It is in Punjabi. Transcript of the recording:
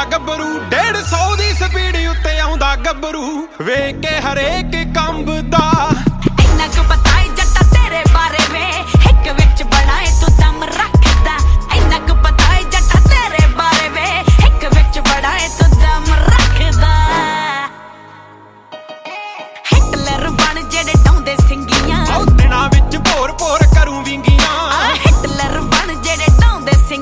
ਗੱਭਰੂ 150 ਦੀ ਸਪੀਡ ਉੱਤੇ ਆਉਂਦਾ ਗੱਭਰੂ ਵੇਖ ਕੇ ਹਰੇਕ ਕੰਬਦਾ